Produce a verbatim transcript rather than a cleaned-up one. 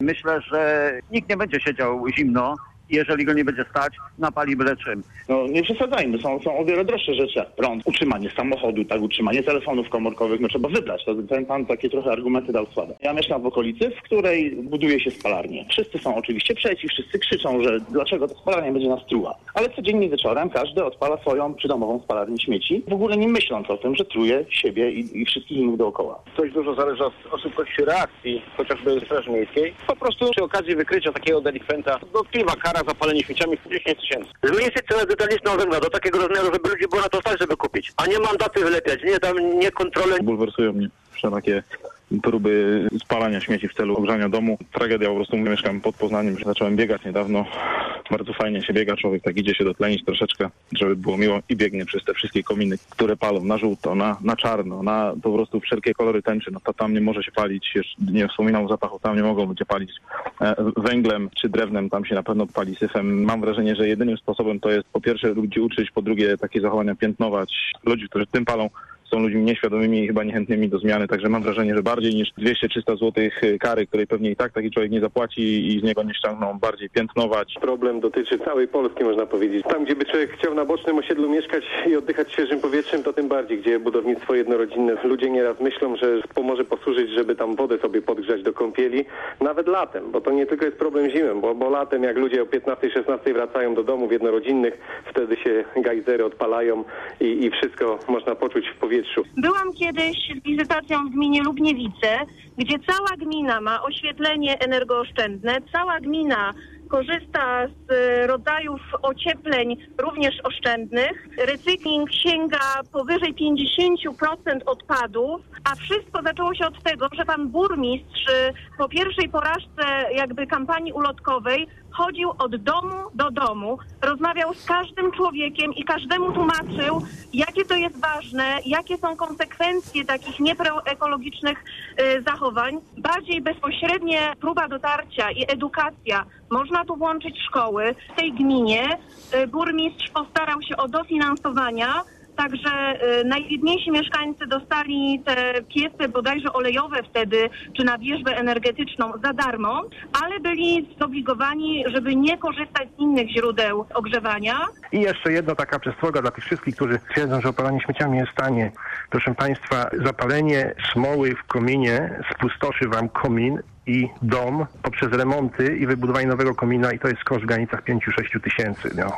Myślę, że nikt nie będzie siedział zimno, jeżeli go nie będzie stać, napali byle czym. No nie przesadzajmy, są, są o wiele droższe rzeczy. Prąd, utrzymanie samochodu, tak, utrzymanie telefonów komórkowych, no trzeba wybrać. To ten pan takie trochę argumenty dał słabe. Ja mieszkam w okolicy, w której buduje się spalarnię. Wszyscy są oczywiście przeciw, wszyscy krzyczą, że dlaczego ta spalarnia będzie nas truła. Ale codziennie wieczorem każdy odpala swoją przydomową spalarnię śmieci, w ogóle nie myśląc o tym, że truje siebie i, i wszystkich innych dookoła. Coś dużo zależy od, od szybkości reakcji, chociażby Straży Miejskiej. Po prostu przy okazji wykrycia takiego delikwenta dotkliwa kara za palenie śmieciami w dziesięć tysięcy. Zmniejszyć cenę detaliczną węgla do takiego rozmiaru, żeby ludzie było na to stać, żeby kupić. A nie mandaty wylepiać, nie tam, nie kontrole. Bulwersują mnie wszelakie próby spalania śmieci w celu ogrzania domu. Tragedia, po prostu mieszkam pod Poznaniem, zacząłem biegać niedawno. Bardzo fajnie się biega, człowiek tak idzie się dotlenić troszeczkę, żeby było miło i biegnie przez te wszystkie kominy, które palą na żółto, na, na czarno, na po prostu wszelkie kolory tęczy. No to tam nie może się palić, jeszcze nie wspominam o zapachu, tam nie mogą ludzie palić e, węglem czy drewnem, tam się na pewno pali syfem. Mam wrażenie, że jedynym sposobem to jest po pierwsze ludzi uczyć, po drugie takie zachowania piętnować. Ludzi, którzy tym palą, są ludźmi nieświadomymi i chyba niechętnymi do zmiany, także mam wrażenie, że bardziej niż dwieście trzysta złotych kary, której pewnie i tak taki człowiek nie zapłaci i z niego nie ściągną, bardziej piętnować. Problem dotyczy całej Polski, można powiedzieć. Tam, gdzie by człowiek chciał na bocznym osiedlu mieszkać i oddychać świeżym powietrzem, to tym bardziej, gdzie budownictwo jednorodzinne. Ludzie nieraz myślą, że pomoże posłużyć, żeby tam wodę sobie podgrzać do kąpieli, nawet latem, bo to nie tylko jest problem zimą, bo, bo latem jak ludzie o piętnastej szesnastej wracają do domów jednorodzinnych, wtedy się gajzery odpalają i, i wszystko można poczuć w powietrzu. Byłam kiedyś z wizytacją w gminie Lubniewice, gdzie cała gmina ma oświetlenie energooszczędne, cała gmina korzysta z rodzajów ociepleń również oszczędnych. Recykling sięga powyżej pięćdziesiąt procent odpadów, a wszystko zaczęło się od tego, że pan burmistrz po pierwszej porażce jakby kampanii ulotkowej chodził od domu do domu, rozmawiał z każdym człowiekiem i każdemu tłumaczył, jakie to jest ważne, jakie są konsekwencje takich nieproekologicznych y, zachowań. Bardziej bezpośrednie próba dotarcia i edukacja. Można tu włączyć szkoły. W tej gminie y, burmistrz postarał się o dofinansowania, także y, najbiedniejsi mieszkańcy dostali te piece bodajże olejowe wtedy, czy na wierzbę energetyczną za darmo, ale byli zobligowani, żeby nie korzystać z innych źródeł ogrzewania. I jeszcze jedna taka przestroga dla tych wszystkich, którzy twierdzą, że opalanie śmieciami jest tanie. Proszę Państwa, zapalenie smoły w kominie spustoszy Wam komin i dom poprzez remonty i wybudowanie nowego komina i to jest koszt w granicach pięć do sześciu tysięcy. No.